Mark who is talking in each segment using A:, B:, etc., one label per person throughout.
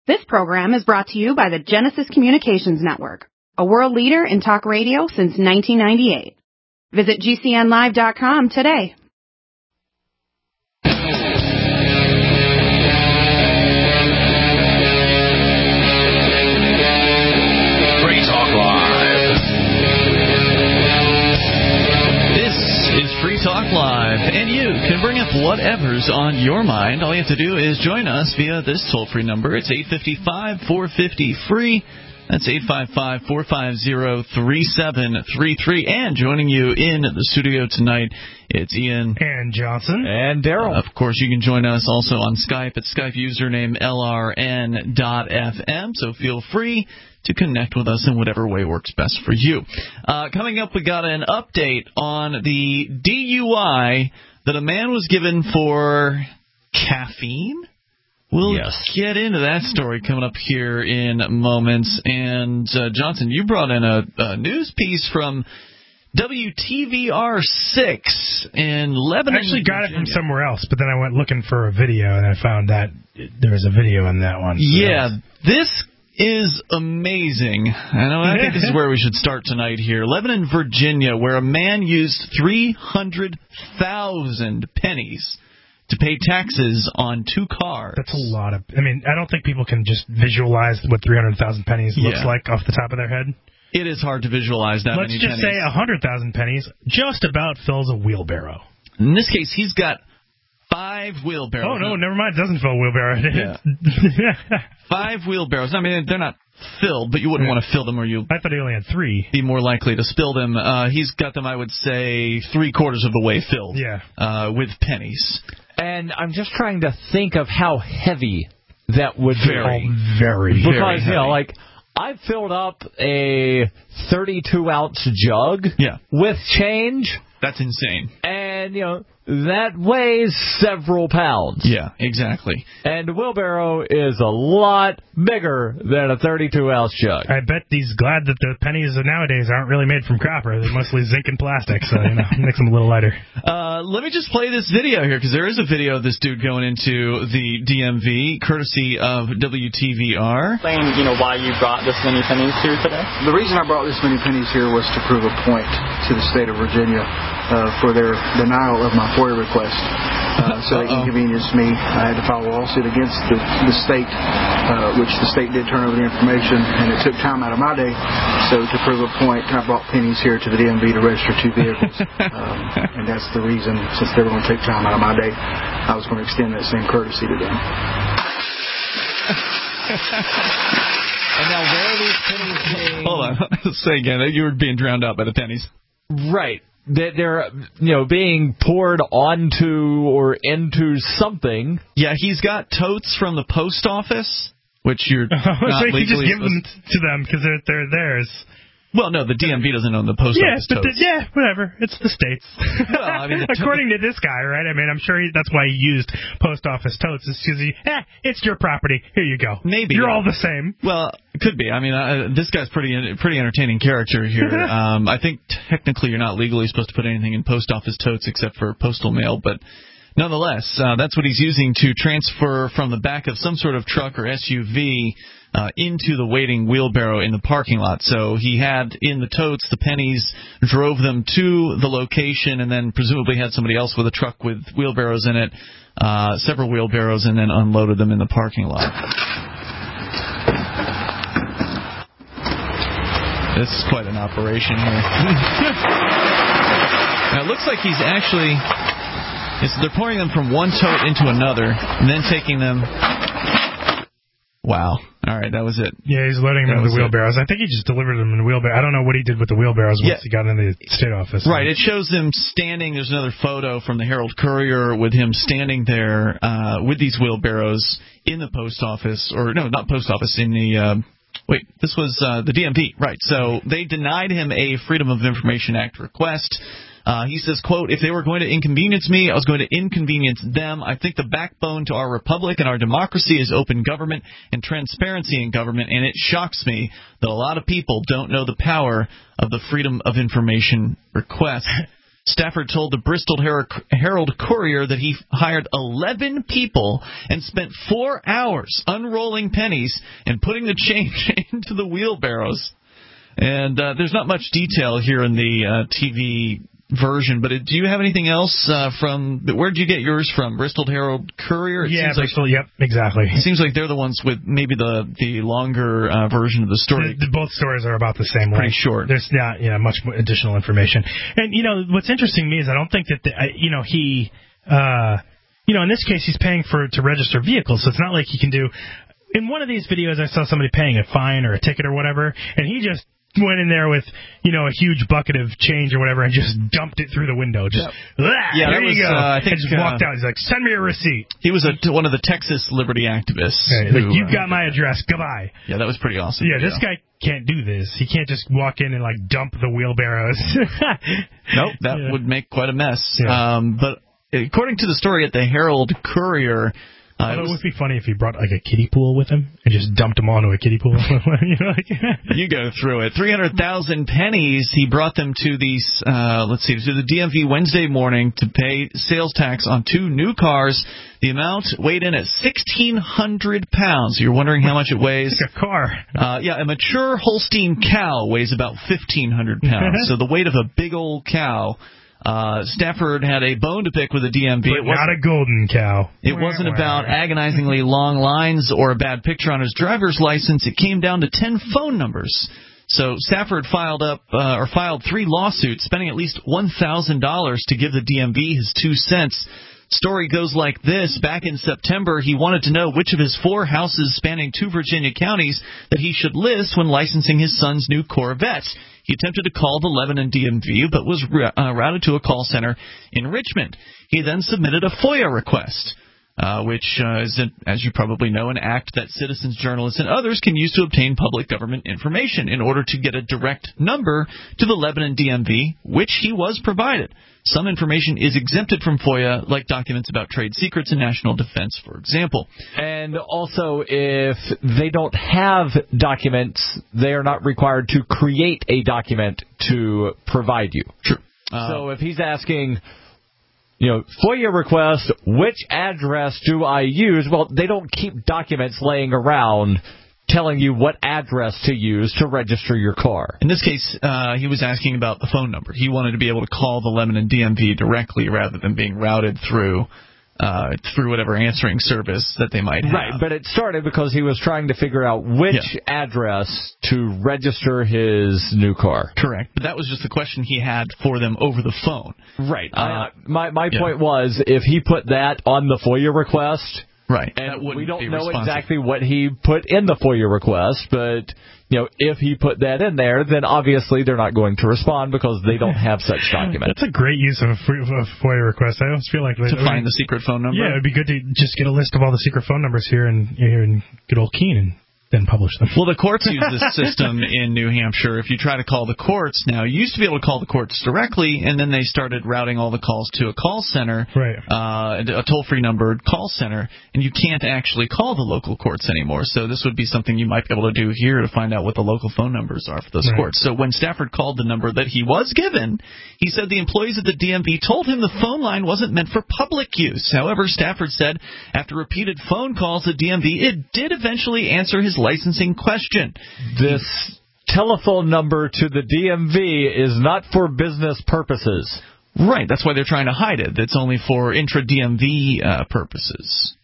A: This program is brought to you by the Genesis Communications Network, a world leader in talk radio since 1998. Visit GCNlive.com today.
B: Free Talk Live. This is Free Talk Live, and you can bring up whatever's on your mind. All you have to do is join us via this toll-free number. It's 855-450-FREE. That's 855-450-3733. And joining you in the studio tonight, it's Ian.
C: And Johnson.
D: And Daryl.
B: Of course, you can join us also on Skype at Skype username LRN.FM. So feel free to connect with us in whatever way works best for you. Coming up, we got an update on the DUI that a man was given for caffeine. We'll get into that story coming up here in moments. And, Johnson, you brought in a news piece from WTVR6 in Lebanon.
C: I actually got it from somewhere else, but then I went looking for a video, and I found that there was a video in that one. So
B: yeah, this is amazing. I think this is where we should start tonight here. Lebanon, Virginia, where a man used 300,000 pennies to pay taxes on 2 cars.
C: That's a lot of... I mean, I don't think people can just visualize what 300,000 pennies looks like off the top of their head.
B: It is hard to visualize that many pennies.
C: Let's just say 100,000 pennies just about fills a wheelbarrow.
B: In this case, he's got 5 wheelbarrows.
C: Oh, no, never mind. It doesn't fill a wheelbarrow.
B: Yeah. 5 wheelbarrows. I mean, they're not filled, but you wouldn't want to fill them or you...
C: I thought he only had 3.
B: Be more likely to spill them. He's got them, I would say, 3/4 of the way filled. With pennies.
D: And I'm just trying to think of how heavy that would be.
C: Very
D: Because,
C: heavy.
D: you know, like, I filled up a 32-ounce jug with change.
B: That's insane.
D: And, you know, that weighs several pounds.
B: Yeah, exactly.
D: And a wheelbarrow is a lot bigger than a 32-ounce jug.
C: I bet he's glad that the pennies nowadays aren't really made from copper. They're mostly zinc and plastic, so, you know, makes them a little lighter.
B: Let me just play this video here, because there is a video of this dude going into the DMV, courtesy of WTVR.
E: Explain, you know, why you brought this many pennies here today?
F: The reason I brought this many pennies here was to prove a point to the state of Virginia for their denial of my FOIA request. So they inconvenienced me. I had to file a lawsuit against the state, which the state did turn over the information, and it took time out of my day. So to prove a point, I brought pennies here to the DMV to register 2 vehicles. And that's the reason, since they were going to take time out of my day, I was going to extend that same courtesy to them.
D: And now where are these pennies being...
B: Hold on. Say again. You were being drowned out by the pennies.
D: Right. They're, you know, being poured onto or into something.
B: Yeah, he's got totes from the post office, which you're not
C: so you
B: legally
C: just give them to them because they're theirs.
B: Well, no, the DMV doesn't own the post office totes.
C: Whatever. It's the states.
B: Well, I mean,
C: according to this guy, right? I mean, I'm sure that's why he used post office totes. It's because it's your property. Here you go.
B: Maybe
C: you're all the same.
B: Well, it could be. I mean, this guy's pretty entertaining character here. I think technically you're not legally supposed to put anything in post office totes except for postal mail, but nonetheless, that's what he's using to transfer from the back of some sort of truck or SUV into the waiting wheelbarrow in the parking lot. So he had in the totes the pennies, drove them to the location, and then presumably had somebody else with a truck with wheelbarrows in it, several wheelbarrows, and then unloaded them in the parking lot. This is quite an operation here. Now, it looks like he's actually... they're pouring them from one tote into another, and then taking them... Wow. All right, that was it.
C: Yeah, he's loading them in the wheelbarrows. I think he just delivered them in the wheelbarrow. I don't know what he did with the wheelbarrows once he got in the state office.
B: Right, it shows them standing. There's another photo from the Herald Courier with him standing there with these wheelbarrows in the post office. Or, no, not post office, in the... this was the DMV. Right, so they denied him a Freedom of Information Act request. He says, quote, if they were going to inconvenience me, I was going to inconvenience them. I think the backbone to our republic and our democracy is open government and transparency in government, and it shocks me that a lot of people don't know the power of the Freedom of Information request. Stafford told the Bristol Herald Courier that he hired 11 people and spent 4 hours unrolling pennies and putting the change into the wheelbarrows. And there's not much detail here in the TV version, but do you have anything else where did you get yours from? Bristol Herald Courier?
C: Bristol, yep, exactly.
B: It seems like they're the ones with maybe the longer version of the story.
C: Both stories are about the same length.
B: Pretty short.
C: There's not much additional information. And, what's interesting to me is I don't think that, he, in this case, he's paying to register vehicles, so it's not like he can do. In one of these videos, I saw somebody paying a fine or a ticket or whatever, and he just went in there with, a huge bucket of change or whatever and just dumped it through the window. Just, there you go. I think, and just walked out. He's like, send me a receipt.
B: He was one of the Texas liberty activists.
C: Like, you've got my address. Goodbye.
B: Yeah, that was pretty awesome.
C: Yeah, this guy can't do this. He can't just walk in and, dump the wheelbarrows.
B: Nope, that would make quite a mess.
C: Yeah.
B: But according to the story at the Herald Courier,
C: it would be funny if he brought a kiddie pool with him and just dumped them onto a kiddie pool.
B: You go through it. 300,000 pennies. He brought them to to the DMV Wednesday morning to pay sales tax on 2 new cars. The amount weighed in at 1,600 pounds. You're wondering how much it weighs?
C: It's like a car.
B: A mature Holstein cow weighs about 1,500 pounds. So the weight of a big old cow. Stafford had a bone to pick with the DMV.
C: But not a golden cow.
B: It wasn't about agonizingly long lines or a bad picture on his driver's license. It came down to 10 phone numbers. So Stafford filed 3 lawsuits, spending at least $1,000 to give the DMV his 2 cents. Story goes like this. Back in September, he wanted to know which of his 4 houses spanning 2 Virginia counties that he should list when licensing his son's new Corvette. He attempted to call the Lebanon DMV, but was routed to a call center in Richmond. He then submitted a FOIA request, which is, as you probably know, an act that citizens, journalists, and others can use to obtain public government information in order to get a direct number to the Lebanon DMV, which he was provided. Some information is exempted from FOIA, like documents about trade secrets and national defense, for example.
D: And also, if they don't have documents, they are not required to create a document to provide you.
B: True.
D: So if he's asking, FOIA request, which address do I use? Well, they don't keep documents laying around telling you what address to use to register your car.
B: In this case, he was asking about the phone number. He wanted to be able to call the Lebanon DMV directly rather than being routed through whatever answering service that they might have.
D: Right, but it started because he was trying to figure out which address to register his new car.
B: Correct, but that was just the question he had for them over the phone.
D: Right. My point was, if he put that on the FOIA request...
B: Right.
D: And we don't know exactly what he put in the FOIA request, but if he put that in there, then obviously they're not going to respond because they don't have such documents.
C: That's a great use of a FOIA request. I almost feel like
B: find the secret phone number.
C: Yeah, it'd be good to just get a list of all the secret phone numbers here in good old Keene then publish them.
B: Well, the courts use this system in New Hampshire. If you try to call the courts now, you used to be able to call the courts directly, and then they started routing all the calls to a call center,
C: right?
B: A toll-free numbered call center, and you can't actually call the local courts anymore. So this would be something you might be able to do here to find out what the local phone numbers are for those courts. So when Stafford called the number that he was given, he said the employees at the DMV told him the phone line wasn't meant for public use. However, Stafford said after repeated phone calls, the DMV did eventually answer his licensing question.
D: This telephone number to the DMV is not for business purposes.
B: Right, that's why they're trying to hide it. It's only for intra-DMV purposes.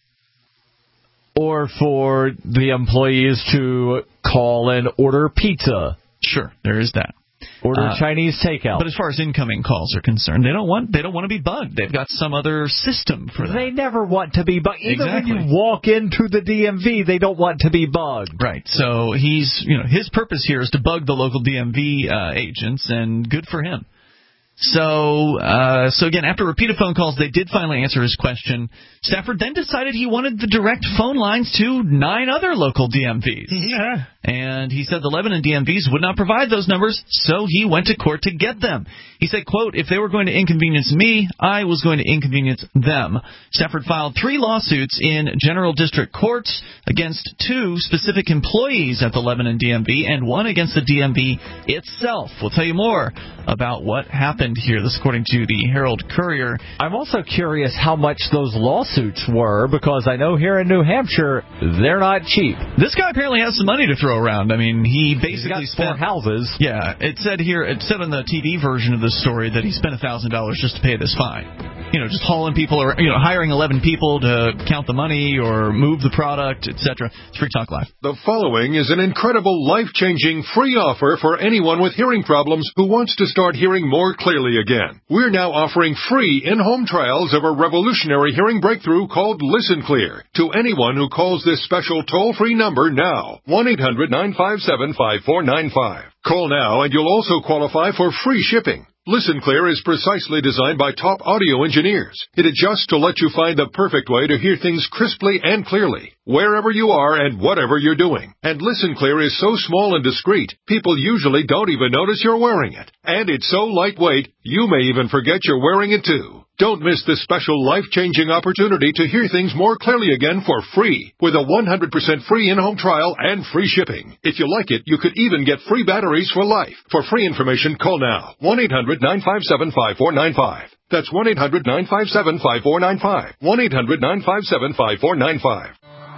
D: Or for the employees to call and order pizza.
B: Sure, there is that.
D: Order Chinese takeout.
B: But as far as incoming calls are concerned, they don't want to be bugged. They've got some other system for that.
D: They never want to be bugged. Even
B: exactly.
D: when you walk into the DMV, they don't want to be bugged.
B: Right. So his purpose here is to bug the local DMV agents, and good for him. So again, after repeated phone calls, they did finally answer his question. Stafford then decided he wanted the direct phone lines to 9 other local DMVs.
C: Yeah.
B: And he said the Lebanon DMVs would not provide those numbers, so he went to court to get them. He said, quote, if they were going to inconvenience me, I was going to inconvenience them. Stafford filed 3 lawsuits in general district courts against 2 specific employees at the Lebanon DMV and 1 against the DMV itself. We'll tell you more about what happened happened here. This according to the Herald Courier.
D: I'm also curious how much those lawsuits were, because I know here in New Hampshire, they're not cheap.
B: This guy apparently has some money to throw around. I mean, he basically
D: spent 4 houses.
B: Yeah, it said on the TV version of this story that he spent $1,000 just to pay this fine. Just hauling people, or hiring 11 people to count the money or move the product, etc. It's Free Talk Live.
G: The following is an incredible, life-changing free offer for anyone with hearing problems who wants to start hearing more clearly again. We're now offering free in-home trials of a revolutionary hearing breakthrough called Listen Clear to anyone who calls this special toll-free number now, 1-800-957-5495. Call now and you'll also qualify for free shipping. Listen Clear is precisely designed by top audio engineers. It adjusts to let you find the perfect way to hear things crisply and clearly, wherever you are and whatever you're doing. And Listen Clear is so small and discreet, people usually don't even notice you're wearing it. And it's so lightweight, you may even forget you're wearing it too. Don't miss this special life-changing opportunity to hear things more clearly again for free, with a 100% free in-home trial and free shipping. If you like it, you could even get free batteries for life. For free information, call now, 1-800-957-5495. That's 1-800-957-5495. 1-800-957-5495.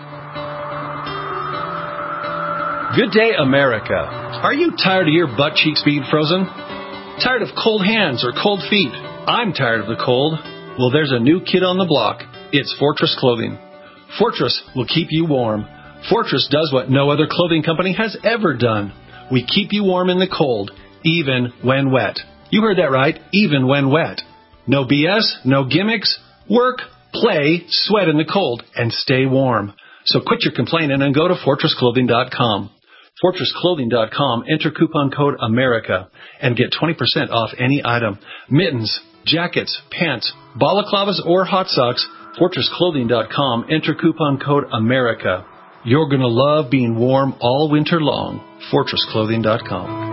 H: Good day, America. Are you tired of your butt cheeks being frozen? Tired of cold hands or cold feet? I'm tired of the cold. Well, there's a new kid on the block. It's Fortress Clothing. Fortress will keep you warm. Fortress does what no other clothing company has ever done. We keep you warm in the cold, even when wet. You heard that right, even when wet. No BS, no gimmicks. Work, play, sweat in the cold, and stay warm. So quit your complaining and go to FortressClothing.com. FortressClothing.com, enter coupon code AMERICA and get 20% off any item. Mittens, jackets, pants, balaclavas, or hot socks. FortressClothing.com, enter coupon code AMERICA. You're going to love being warm all winter long. FortressClothing.com.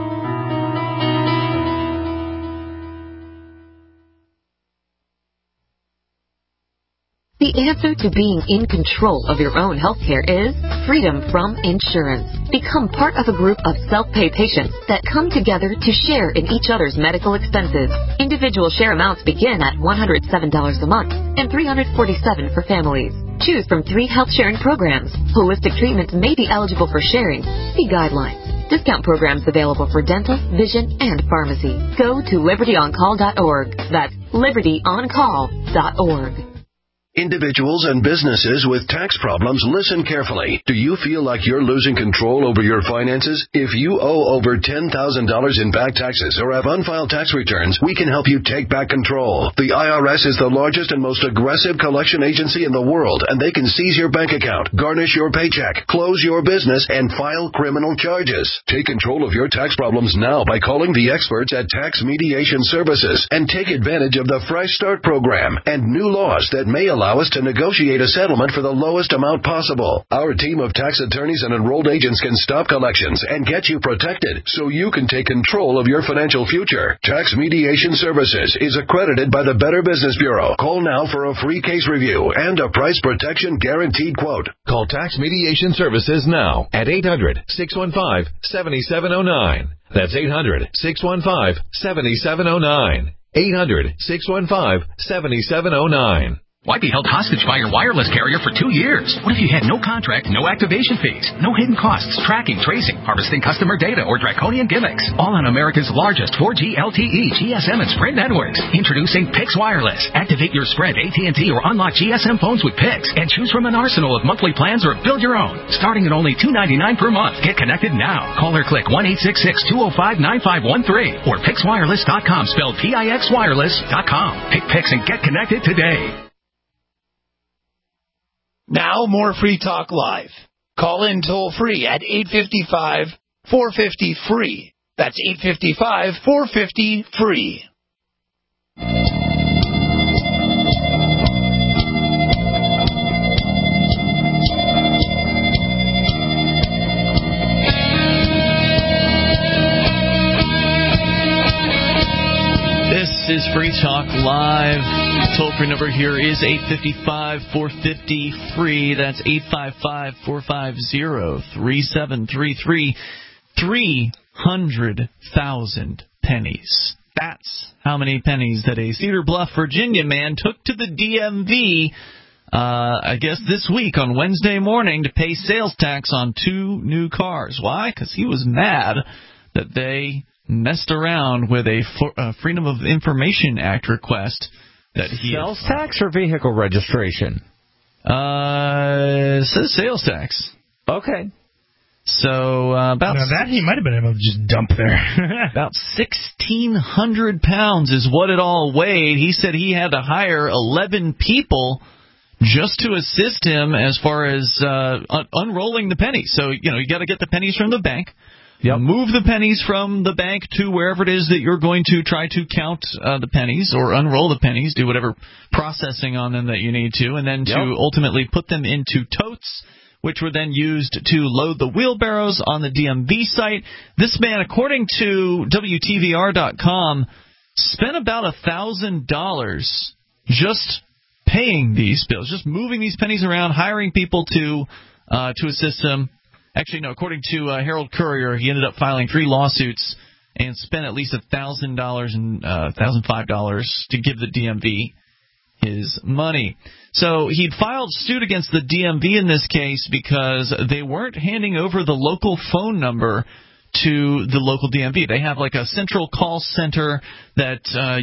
I: The answer to being in control of your own healthcare is freedom from insurance. Become part of a group of self-pay patients that come together to share in each other's medical expenses. Individual share amounts begin at $107 a month and $347 for families. Choose from 3 health sharing programs. Holistic treatments may be eligible for sharing. See guidelines. Discount programs available for dental, vision, and pharmacy. Go to libertyoncall.org. That's libertyoncall.org.
J: Individuals and businesses with tax problems, listen carefully. Do you feel like you're losing control over your finances? If you owe over $10,000 in back taxes or have unfiled tax returns, we can help you take back control. The IRS is the largest and most aggressive collection agency in the world, and they can seize your bank account, garnish your paycheck, close your business, and file criminal charges. Take control of your tax problems now by calling the experts at Tax Mediation Services and take advantage of the Fresh Start program and new laws that may allow us to negotiate a settlement for the lowest amount possible. Our team of tax attorneys and enrolled agents can stop collections and get you protected so you can take control of your financial future. Tax Mediation Services is accredited by the Better Business Bureau. Call now for a free case review and a price protection guaranteed quote. Call Tax Mediation Services now at 800-615-7709. That's 800-615-7709. 800-615-7709.
K: Why be held hostage by your wireless carrier for 2 years? What if you had no contract, no activation fees, no hidden costs, tracking, tracing, harvesting customer data, or draconian gimmicks? All on America's largest 4G LTE, GSM, and Sprint networks. Introducing Pix Wireless. Activate your Sprint, AT&T, or unlock GSM phones with Pix and choose from an arsenal of monthly plans or build your own. Starting at only $2.99 per month. Get connected now. Call or click 1-866-205-9513 or PixWireless.com, spelled PIXWireless.com. Pick Pix and get connected today.
L: Now, more Free Talk Live. Call in toll-free at 855-450-FREE. That's 855-450-FREE.
B: This is Free Talk Live. Toll-free number here is 855-450-FREE. That's 855-450-3733. 300,000 pennies. That's how many pennies that a Cedar Bluff, Virginia man took to the DMV, I guess this week on Wednesday morning to pay sales tax on 2 new cars. Why? Because he was mad that they messed around with a Freedom of Information Act request that he
D: sales tax or vehicle registration?
B: It says sales tax.
D: Okay.
B: So about
C: that he might have been able to just dump there.
B: About 1,600 pounds is what it all weighed. He said he had to hire 11 people just to assist him as far as unrolling the pennies. So, you got to get the pennies from the bank.
D: Yep.
B: Move the pennies from the bank to wherever it is that you're going to try to count the pennies or unroll the pennies, do whatever processing on them that you need to, and then to ultimately put them into totes, which were then used to load the wheelbarrows on the DMV site. This man, according to WTVR.com, spent about $1,000 just paying these bills, just moving these pennies around, hiring people to assist him. Actually, no, according to Herald Courier, he ended up filing 3 lawsuits and spent at least $1,000 and $1,005 to give the DMV his money. So he'd filed suit against the DMV in this case because they weren't handing over the local phone number to the local DMV. They have like a central call center that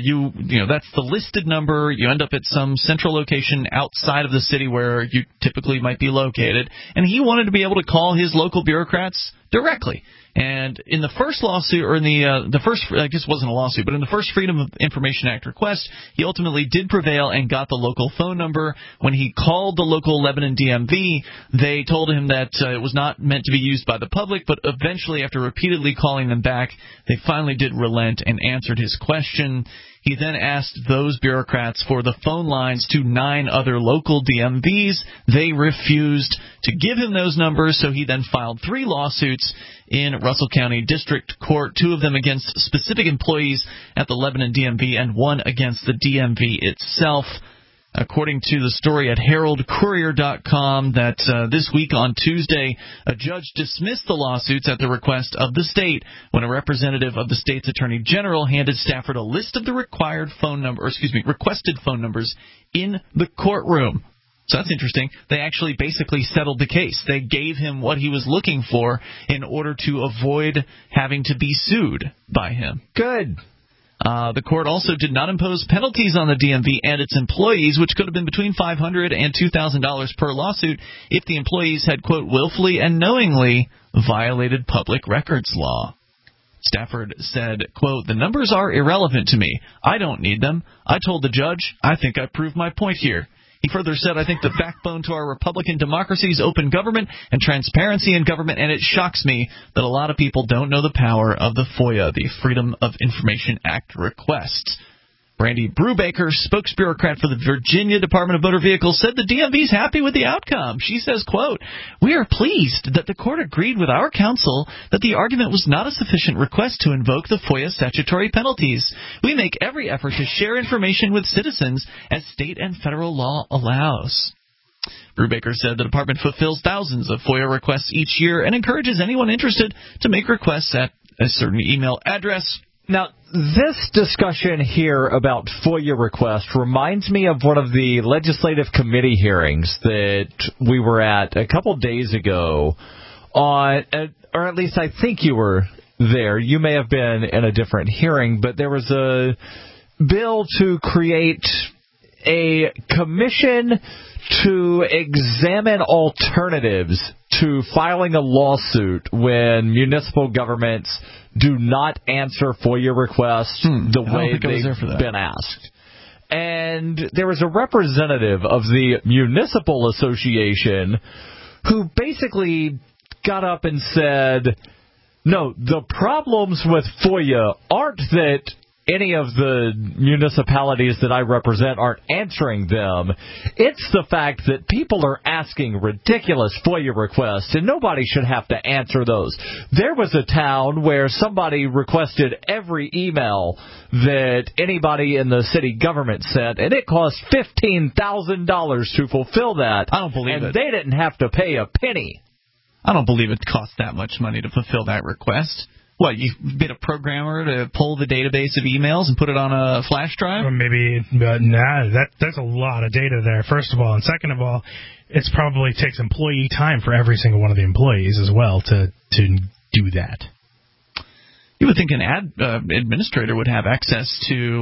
B: that's the listed number. You end up at some central location outside of the city where you typically might be located. And he wanted to be able to call his local bureaucrats directly. And in the first lawsuit, or in the first, I guess it wasn't a lawsuit, but in the first Freedom of Information Act request, he ultimately did prevail and got the local phone number. When he called the local Lebanon DMV, they told him that it was not meant to be used by the public, but eventually, after repeatedly calling them back, they finally did relent and answered his question. He then asked those bureaucrats for the phone lines to 9 other local DMVs. They refused to give him those numbers, so he then filed 3 lawsuits in Russell County District Court, 2 of them against specific employees at the Lebanon DMV and 1 against the DMV itself. According to the story at HeraldCourier.com, that this week on Tuesday, a judge dismissed the lawsuits at the request of the state when a representative of the state's attorney general handed Stafford a list of the required requested phone numbers in the courtroom. So that's interesting. They actually basically settled the case. They gave him what he was looking for in order to avoid having to be sued by him.
D: Good.
B: The court also did not impose penalties on the DMV and its employees, which could have been between $500 and $2,000 per lawsuit if the employees had, quote, willfully and knowingly violated public records law. Stafford said, quote, "The numbers are irrelevant to me. I don't need them. I told the judge, I think I proved my point here." He further said, "I think the backbone to our Republican democracy is open government and transparency in government, and it shocks me that a lot of people don't know the power of the FOIA, the Freedom of Information Act request." Brandy Brubaker, spokesbureaucrat for the Virginia Department of Motor Vehicles, said the DMV is happy with the outcome. She says, quote, "We are pleased that the court agreed with our counsel that the argument was not a sufficient request to invoke the FOIA statutory penalties. We make every effort to share information with citizens as state and federal law allows." Brubaker said the department fulfills thousands of FOIA requests each year and encourages anyone interested to make requests at a certain email address.
D: Now, this discussion here about FOIA requests reminds me of one of the legislative committee hearings that we were at a couple days ago or at least I think you were there. You may have been in a different hearing, but there was a bill to create a commission to examine alternatives to filing a lawsuit when municipal governments do not answer FOIA requests the way they've been asked. And there was a representative of the Municipal Association who basically got up and said, no, the problems with FOIA aren't that any of the municipalities that I represent aren't answering them. It's the fact that people are asking ridiculous FOIA requests, and nobody should have to answer those. There was a town where somebody requested every email that anybody in the city government sent, and it cost $15,000 to fulfill that.
B: I don't believe it.
D: And they didn't have to pay a penny.
B: I don't believe it cost that much money to fulfill that request. What, you get a programmer to pull the database of emails and put it on a flash drive?
C: Or maybe, there's a lot of data there, first of all. And second of all, it probably takes employee time for every single one of the employees as well to do that.
B: You would think an administrator would have access to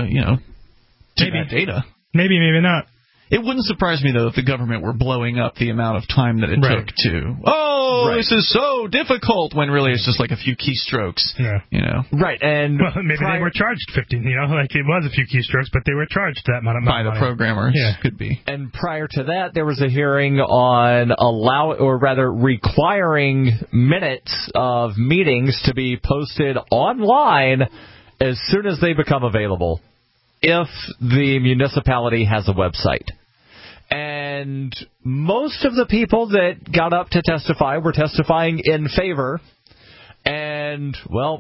B: that data.
C: Maybe not.
B: It wouldn't surprise me, though, if the government were blowing up the amount of time that it took to, this is so difficult, when really it's just like a few keystrokes.
C: Yeah.
D: Right, and
C: maybe they were charged 15, like it was a few keystrokes, but they were charged that amount of money.
B: By the programmers, could be.
D: And prior to that, there was a hearing on requiring minutes of meetings to be posted online as soon as they become available, if the municipality has a website. And most of the people that got up to testify were testifying in favor. And,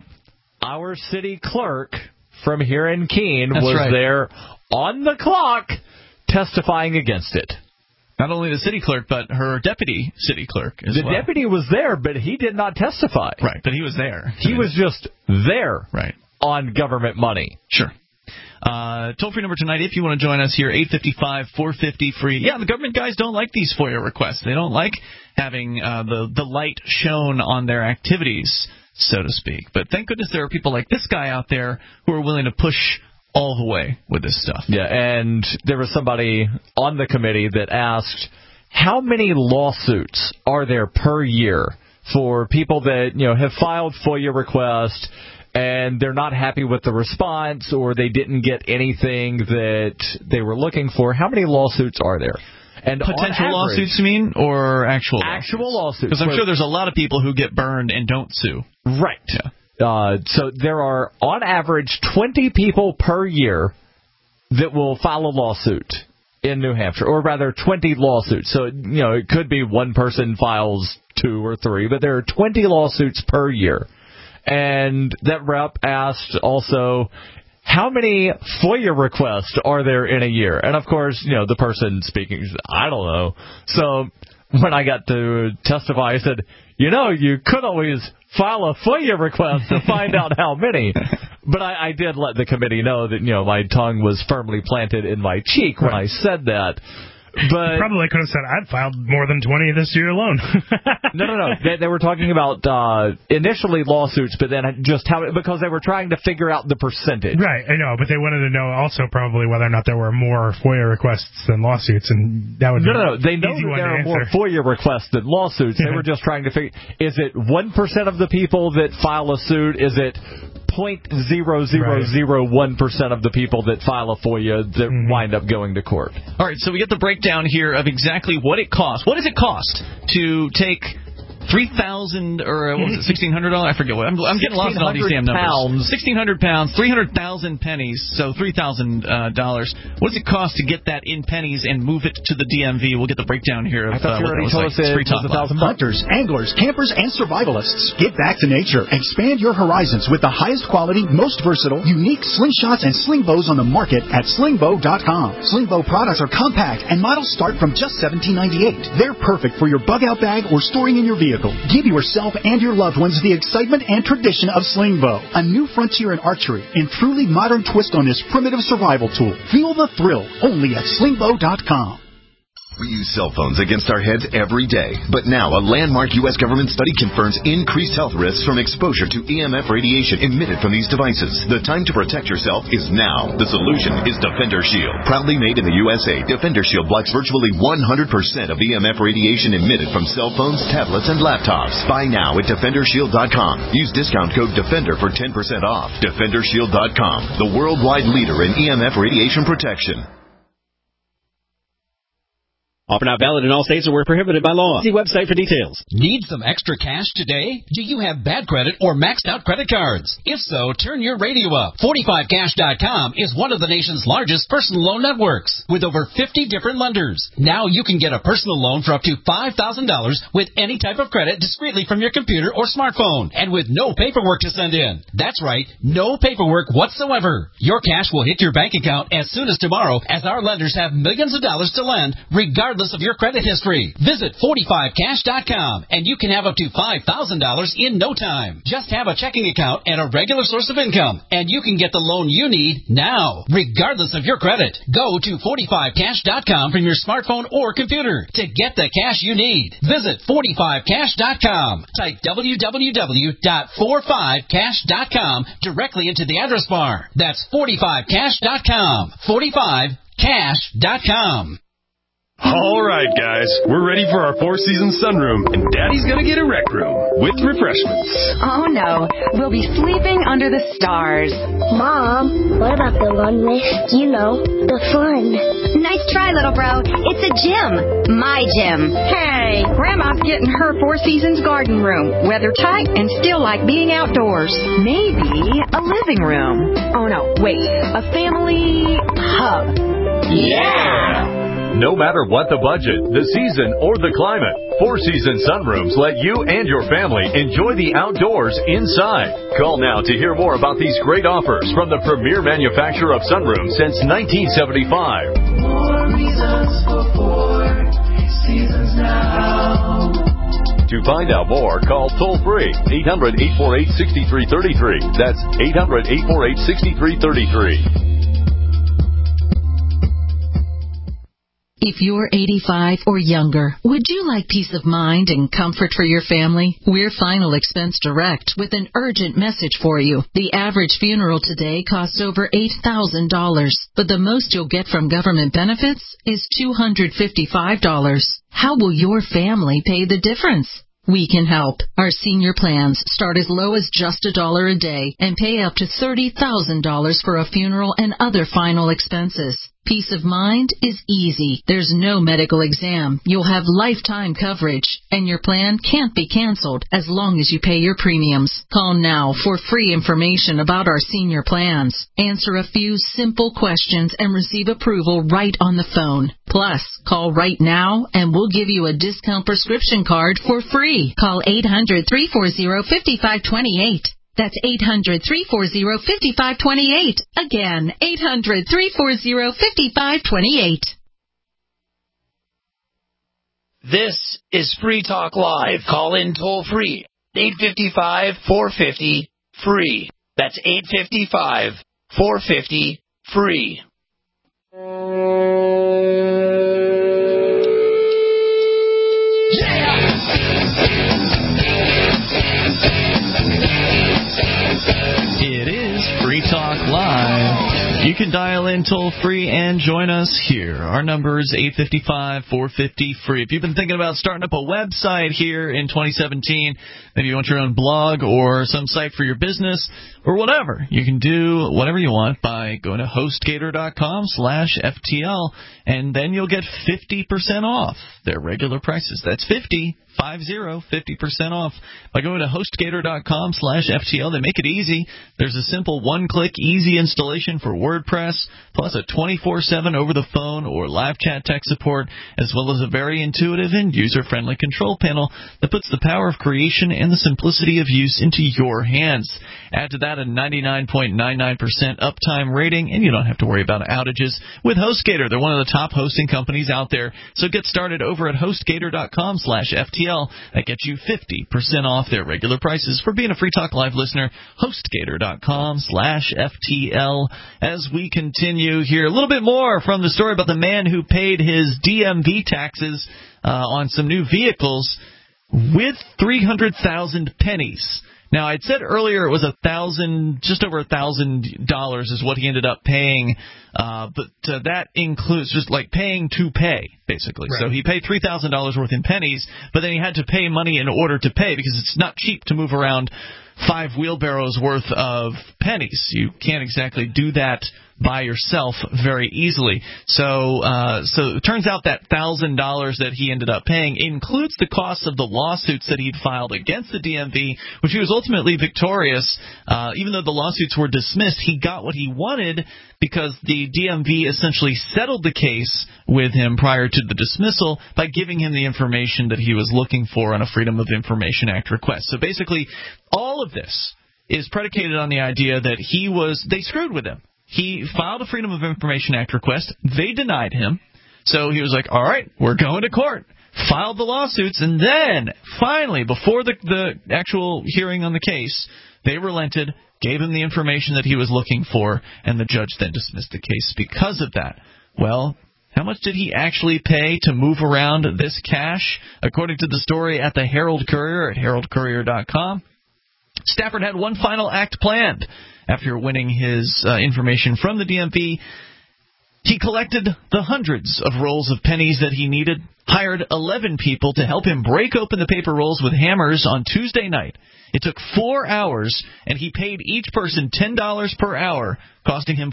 D: our city clerk from here in Keene there on the clock testifying against it.
B: Not only the city clerk, but her deputy city clerk as well.
D: The deputy was there, but he did not testify.
B: Right, but he was there.
D: He was just there on government money.
B: Sure. Toll-free number tonight, if you want to join us here, 855-450-FREE. Yeah, the government guys don't like these FOIA requests. They don't like having the light shown on their activities, so to speak. But thank goodness there are people like this guy out there who are willing to push all the way with this stuff.
D: Yeah, and there was somebody on the committee that asked, how many lawsuits are there per year for people that have filed FOIA requests and they're not happy with the response, or they didn't get anything that they were looking for? How many lawsuits are there? And
B: potential lawsuits, you mean, or actual
D: lawsuits?
B: Because I'm sure there's a lot of people who get burned and don't sue.
D: Right.
B: Yeah.
D: So there are, on average, 20 people per year that will file a lawsuit in New Hampshire, or rather 20 lawsuits. So, it could be one person files 2 or 3, but there are 20 lawsuits per year. And that rep asked also, how many FOIA requests are there in a year? And, of course, the person speaking said, I don't know. So when I got to testify, I said, you could always file a FOIA request to find out how many. But I did let the committee know that, my tongue was firmly planted in my cheek when I said that. But
C: you probably could have said, I'd filed more than 20 this year alone.
D: No. They were talking about initially lawsuits, but then just because they were trying to figure out the percentage.
C: Right, I know, but they wanted to know also probably whether or not there were more FOIA requests than lawsuits, and that would be
D: No. They know that there are more FOIA requests than lawsuits. They were just trying to figure, is it 1% of the people that file a suit? Is it 0.0001% of the people that file a FOIA that wind up going to court?
B: All right, so we get the breakdown here of exactly what it costs. What does it cost to take 3,000 or what was it, $1,600? I forget what. I'm getting lost in all these damn numbers. 1,600 pounds, 300,000 pennies, so $3,000. What does it cost to get that in pennies and move it to the DMV? We'll get the breakdown here of
D: what that was like.
M: Hunters, anglers, campers, and survivalists. Get back to nature. Expand your horizons with the highest quality, most versatile, unique slingshots and sling bows on the market at slingbow.com. Slingbow products are compact and models start from just $17.98. They're perfect for your bug out bag or storing in your vehicle. Give yourself and your loved ones the excitement and tradition of Slingbow, a new frontier in archery and truly modern twist on this primitive survival tool. Feel the thrill only at slingbow.com.
N: We use cell phones against our heads every day, but now a landmark U.S. government study confirms increased health risks from exposure to EMF radiation emitted from these devices. The time to protect yourself is now. The solution is Defender Shield. Proudly made in the USA, Defender Shield blocks virtually 100% of EMF radiation emitted from cell phones, tablets, and laptops. Buy now at DefenderShield.com. Use discount code DEFENDER for 10% off. DefenderShield.com, the worldwide leader in EMF radiation protection.
O: Offer not valid in all states or where prohibited by law. See website for details.
P: Need some extra cash today? Do you have bad credit or maxed out credit cards? If so, turn your radio up. 45cash.com is one of the nation's largest personal loan networks with over 50 different lenders. Now you can get a personal loan for up to $5,000 with any type of credit discreetly from your computer or smartphone and with no paperwork to send in. That's right, no paperwork whatsoever. Your cash will hit your bank account as soon as tomorrow as our lenders have millions of dollars to lend regardless regardless of your credit history. Visit 45cash.com, and you can have up to $5,000 in no time. Just have a checking account and a regular source of income, and you can get the loan you need now, regardless of your credit. Go to 45cash.com from your smartphone or computer to get the cash you need. Visit 45cash.com. Type www.45cash.com directly into the address bar. That's 45cash.com. 45cash.com.
Q: All right, guys, we're ready for our Four Seasons sunroom, and Daddy's gonna get a rec room with refreshments.
A: Oh, no. We'll be sleeping under the stars.
R: Mom, what about the one with, the fun?
A: Nice try, little bro. It's a gym. My gym. Hey, Grandma's getting her Four Seasons garden room. Weather tight and still like being outdoors. Maybe a living room. Oh, no, wait. A family hub.
D: Yeah! No matter what the budget, the season, or the climate, Four Seasons Sunrooms let you and your family enjoy the outdoors inside. Call now to hear more about these great offers from the premier manufacturer of sunrooms since 1975. More reasons for Four Seasons now. To find out more, call toll-free 800-848-6333. That's 800-848-6333.
S: If you're 85 or younger, would you like peace of mind and comfort for your family? We're Final Expense Direct with an urgent message for you. The average funeral today costs over $8,000, but the most you'll get from government benefits is $255. How will your family pay the difference? We can help. Our senior plans start as low as just $1 a day and pay up to $30,000 for a funeral and other final expenses. Peace of mind is easy. There's no medical exam. You'll have lifetime coverage, and your plan can't be canceled as long as you pay your premiums. Call now for free information about our senior plans. Answer a few simple questions and receive approval right on the phone. Plus, call right now and we'll give you a discount prescription card for free. Call 800-340-5528. That's 800-340-5528. Again, 800-340-5528.
L: This is Free Talk Live. Call in toll free. 855-450-FREE. That's 855-450-FREE.
B: It is Free Talk Live. You can dial in toll-free and join us here. Our number is 855-450-FREE. If you've been thinking about starting up a website here in 2017, maybe you want your own blog or some site for your business or whatever, you can do whatever you want by going to HostGator.com/FTL, and then you'll get 50% off their regular prices. That's 50% off by going to HostGator.com/FTL. They make it easy. There's a simple one-click, easy installation for WordPress, plus a 24/7 over-the-phone or live chat tech support, as well as a very intuitive and user-friendly control panel that puts the power of creation and the simplicity of use into your hands. Add to that a 99.99% uptime rating, and you don't have to worry about outages with HostGator. They're one of the top hosting companies out there. So get started over at HostGator.com/FTL. That gets you 50% off their regular prices for being a Free Talk Live listener. HostGator.com/FTL. As we continue here, a little bit more from the story about the man who paid his DMV taxes on some new vehicles with 300,000 pennies. Now, I'd said earlier it was just over $1,000 is what he ended up paying, but that includes just like paying to pay, basically. Right. So he paid $3,000 worth in pennies, but then he had to pay money in order to pay because it's not cheap to move around 5 wheelbarrows worth of pennies. You can't exactly do that by yourself very easily. So it turns out that $1,000 that he ended up paying includes the cost of the lawsuits that he'd filed against the DMV, which he was ultimately victorious. Even though the lawsuits were dismissed, he got what he wanted because the DMV essentially settled the case with him prior to the dismissal by giving him the information that he was looking for on a Freedom of Information Act request. So basically, all of this is predicated on the idea that they screwed with him. He filed a Freedom of Information Act request. They denied him. So he was like, all right, we're going to court. Filed the lawsuits, and then, finally, before the actual hearing on the case, they relented, gave him the information that he was looking for, and the judge then dismissed the case because of that. Well, how much did he actually pay to move around this cash? According to the story at the Herald Courier at heraldcourier.com, Stafford had one final act planned. After winning his information from the DMV, he collected the hundreds of rolls of pennies that he needed, hired 11 people to help him break open the paper rolls with hammers on Tuesday night. It took 4 hours, and he paid each person $10 per hour, costing him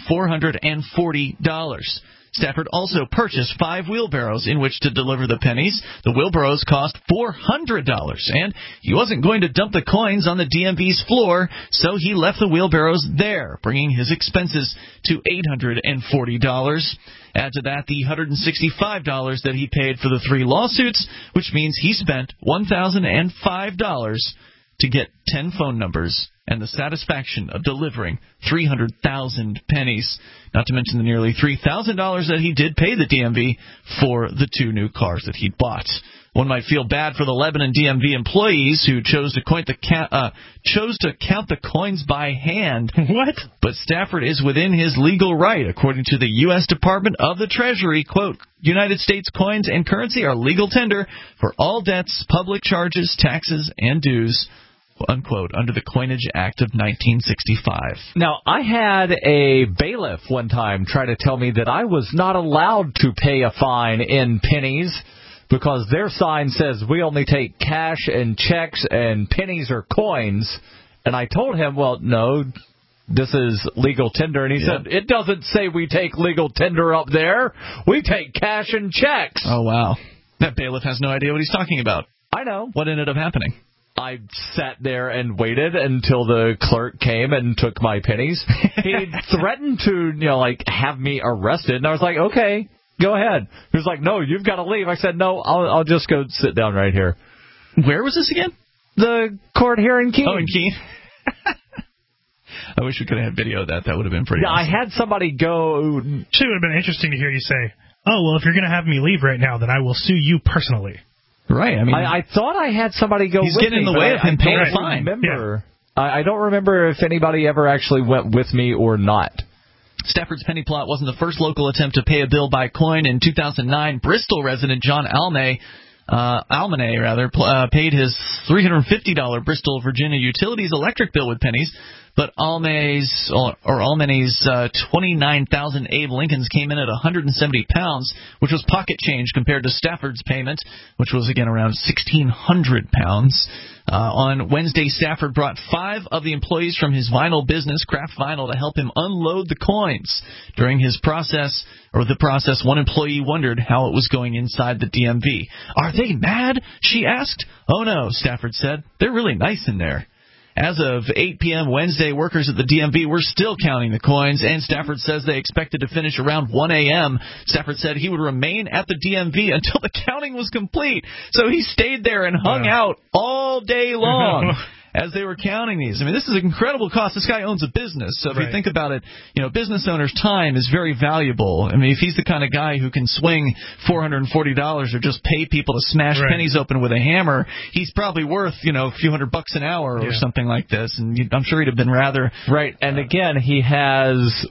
B: $440. Stafford also purchased 5 wheelbarrows in which to deliver the pennies. The wheelbarrows cost $400, and he wasn't going to dump the coins on the DMV's floor, so he left the wheelbarrows there, bringing his expenses to $840. Add to that the $165 that he paid for the 3 lawsuits, which means he spent $1,005 to get 10 phone numbers and the satisfaction of delivering 300,000 pennies, not to mention the nearly $3,000 that he did pay the DMV for the 2 new cars that he bought. One might feel bad for the Lebanon DMV employees who chose to count the coins by hand.
C: What?
B: But Stafford is within his legal right, according to the U.S. Department of the Treasury. Quote, United States coins and currency are legal tender for all debts, public charges, taxes, and dues, unquote, under the Coinage Act of 1965.
D: Now, I had a bailiff one time try to tell me that I was not allowed to pay a fine in pennies because their sign says we only take cash and checks and pennies or coins. And I told him, well, no, this is legal tender. And he said, it doesn't say we take legal tender up there. We take cash and checks.
B: Oh, wow. That bailiff has no idea what he's talking about.
D: I know.
B: What ended up happening?
D: I sat there and waited until the clerk came and took my pennies. He threatened to, have me arrested. And I was like, okay, go ahead. He was like, no, you've got to leave. I said, no, I'll just go sit down right here.
B: Where was this again?
D: The court here in Keene.
B: Oh, in Keene. I wish we could have had video of that. That would have been pretty awesome.
D: I had somebody go.
C: It would have been interesting to hear you say, oh, well, if you're going to have me leave right now, then I will sue you personally.
B: Right. I mean,
D: I thought I had somebody go with me.
B: He's getting in the way of him paying a fine.
D: Remember. Yeah. I don't remember if anybody ever actually went with me or not.
B: Stafford's penny plot wasn't the first local attempt to pay a bill by coin. In 2009, Bristol resident John Almanay paid his $350 Bristol, Virginia utilities electric bill with pennies, but Almanay's 29,000 Abe Lincolns came in at 170 pounds, which was pocket change compared to Stafford's payment, which was again around 1,600 pounds. On Wednesday, Stafford brought 5 of the employees from his vinyl business, Kraft Vinyl, to help him unload the coins. During the process, one employee wondered how it was going inside the DMV. Are they mad? She asked. Oh, no, Stafford said. They're really nice in there. As of 8 p.m. Wednesday, workers at the DMV were still counting the coins, and Stafford says they expected to finish around 1 a.m. Stafford said he would remain at the DMV until the counting was complete. So he stayed there and hung out all day long as they were counting these. I mean, this is an incredible cost. This guy owns a business. So if you think about it, business owner's time is very valuable. I mean, if he's the kind of guy who can swing $440 or just pay people to smash pennies open with a hammer, he's probably worth, a few $100 an hour or something like this. And I'm sure he'd have been rather...
D: Right. And again, he has,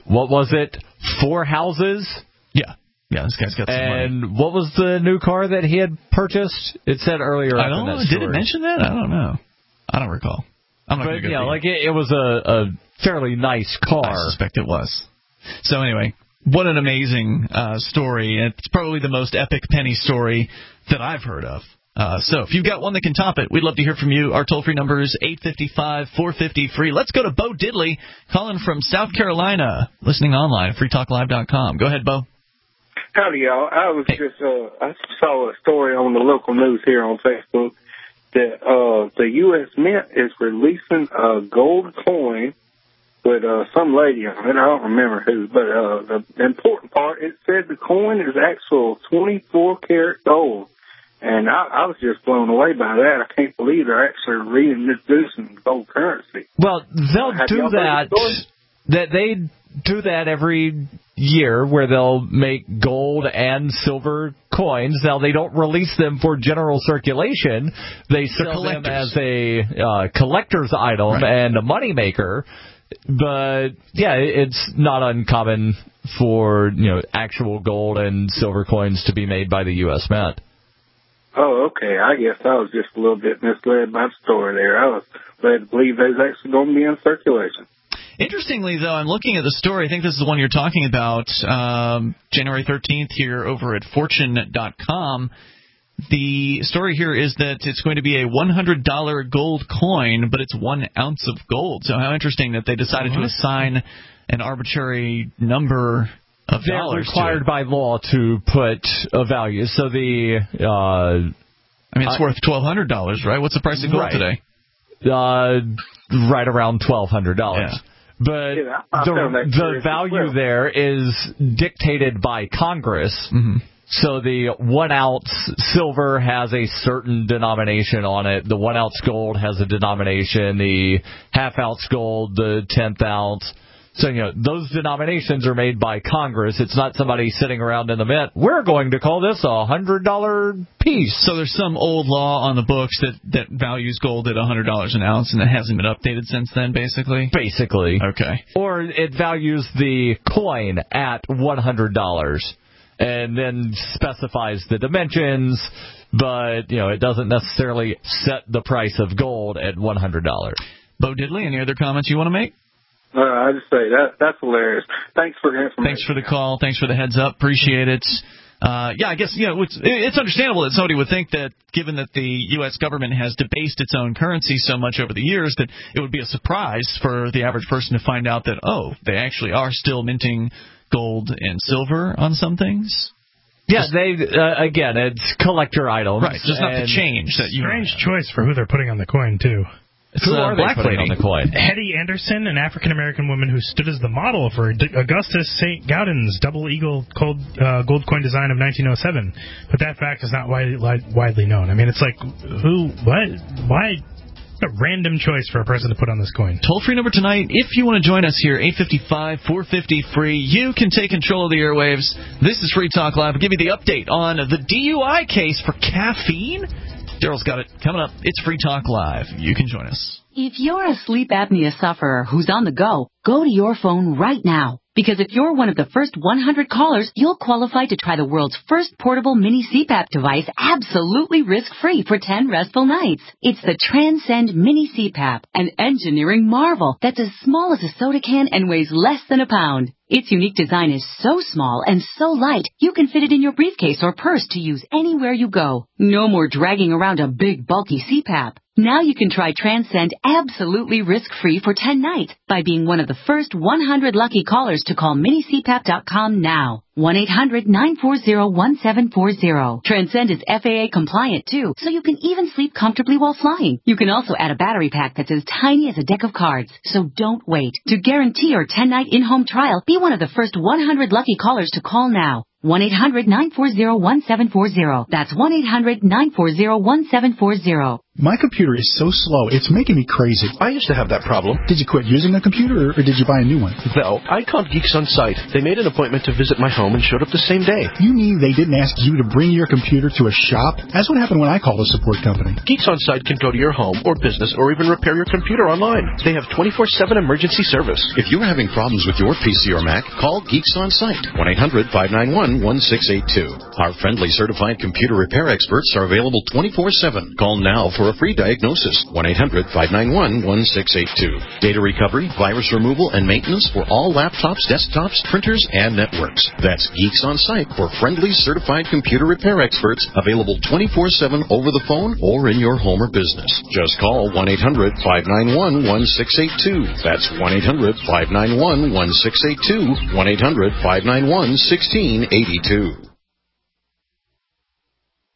D: 4 houses?
B: Yeah. Yeah, this guy's got some money.
D: And what was the new car that he had purchased? It said earlier
B: I don't know. Did it mention that? I don't know. I don't recall. I'm not going to go
D: it was a fairly nice car.
B: I suspect it was. So anyway, what an amazing story. It's probably the most epic penny story that I've heard of. So if you've got one that can top it, we'd love to hear from you. Our toll-free number is 855-450-FREE. Let's go to Bo Diddley, calling from South Carolina, listening online at freetalklive.com. Go ahead, Bo.
T: Howdy, y'all. I saw a story on the local news here on Facebook that the U.S. Mint is releasing a gold coin with some lady on it. I don't remember who, but the important part, it said the coin is actual 24-karat gold. And I was just blown away by that. I can't believe they're actually reintroducing gold currency.
D: Well, they'll do that. They do that every year where they'll make gold and silver coins. Now, they don't release them for general circulation. They sell them as a collector's item and a moneymaker. But, yeah, it's not uncommon for, actual gold and silver coins to be made by the U.S. Mint.
T: Oh, okay. I guess I was just a little bit misled by the story there. I was led to believe there's actually going to be in circulation.
B: Interestingly, though, I'm looking at the story. I think this is the one you're talking about, January 13th here over at Fortune.com. The story here is that it's going to be a $100 gold coin, but it's 1 ounce of gold. So how interesting that they decided to assign an arbitrary number of dollars.
D: They're required by law to put a value. So it's
B: worth $1,200, right? What's the price of gold today?
D: Right around $1,200.
B: Yeah.
D: But the value there is dictated by Congress. Mm-hmm. So the 1 ounce silver has a certain denomination on it. The 1 ounce gold has a denomination. The half ounce gold, the 10th ounce. So, those denominations are made by Congress. It's not somebody sitting around in the mint. We're going to call this a $100 piece.
B: So there's some old law on the books that values gold at $100 an ounce, and it hasn't been updated since then, basically?
D: Basically.
B: Okay.
D: Or it values the coin at $100 and then specifies the dimensions, but, it doesn't necessarily set the price of gold at $100.
B: Bo Diddley, any other comments you want to make?
T: I just say that's hilarious. Thanks for the information.
B: Thanks for the call. Thanks for the heads up. Appreciate it. I guess it's understandable that somebody would think that, given that the U.S. government has debased its own currency so much over the years, that it would be a surprise for the average person to find out that they actually are still minting gold and silver on some things.
D: Yeah, again, it's collector items,
B: right? Just not the change that you.
C: Strange choice for who they're putting on the coin too.
D: Who are they putting on the coin?
C: Hetty Anderson, an African-American woman who stood as the model for Augustus St. Gaudens's double eagle gold coin design of 1907. But that fact is not widely known. I mean, it's like, who, what, why? A random choice for a person to put on this coin.
B: Toll-free number tonight, if you want to join us here, 855-450-FREE. You can take control of the airwaves. This is Free Talk Live. I'll give you the update on the DUI case for caffeine. Daryl's got it coming up. It's Free Talk Live. You can join us.
U: If you're a sleep apnea sufferer who's on the go to your phone right now. Because if you're one of the first 100 callers, you'll qualify to try the world's first portable mini CPAP device absolutely risk-free for 10 restful nights. It's the Transcend Mini CPAP, an engineering marvel that's as small as a soda can and weighs less than a pound. Its unique design is so small and so light, you can fit it in your briefcase or purse to use anywhere you go. No more dragging around a big, bulky CPAP. Now you can try Transcend absolutely risk-free for 10 nights by being one of the first 100 lucky callers to call minicpap.com now. 1-800-940-1740. Transcend is FAA compliant too, so you can even sleep comfortably while flying. You can also add a battery pack that's as tiny as a deck of cards, so don't wait. To guarantee your 10-night in-home trial, be one of the first 100 lucky callers to call now. 1-800-940-1740. That's 1-800-940-1740.
M: My computer is so slow, it's making me crazy.
V: I used to have that problem.
M: Did you quit using the computer, or did you buy a new one?
V: No, I called Geeks on Site. They made an appointment to visit my home and showed up the same day.
M: You mean they didn't ask you to bring your computer to a shop? That's what happened when I called a support company.
V: Geeks on Site can go to your home or business or even repair your computer online. They have 24/7 emergency service.
N: If you're having problems with your PC or Mac, call Geeks on Site. 1-800-591-1682. Our friendly certified computer repair experts are available 24/7. Call now for a free diagnosis. 1-800-591-1682. Data recovery, virus removal, and maintenance for all laptops, desktops, printers, and networks. That's Geeks on Site for friendly certified computer repair experts, available 24/7 over the phone or in your home or business. Just call 1-800-591-1682. That's 1-800-591-1682. 1-800-591-1682.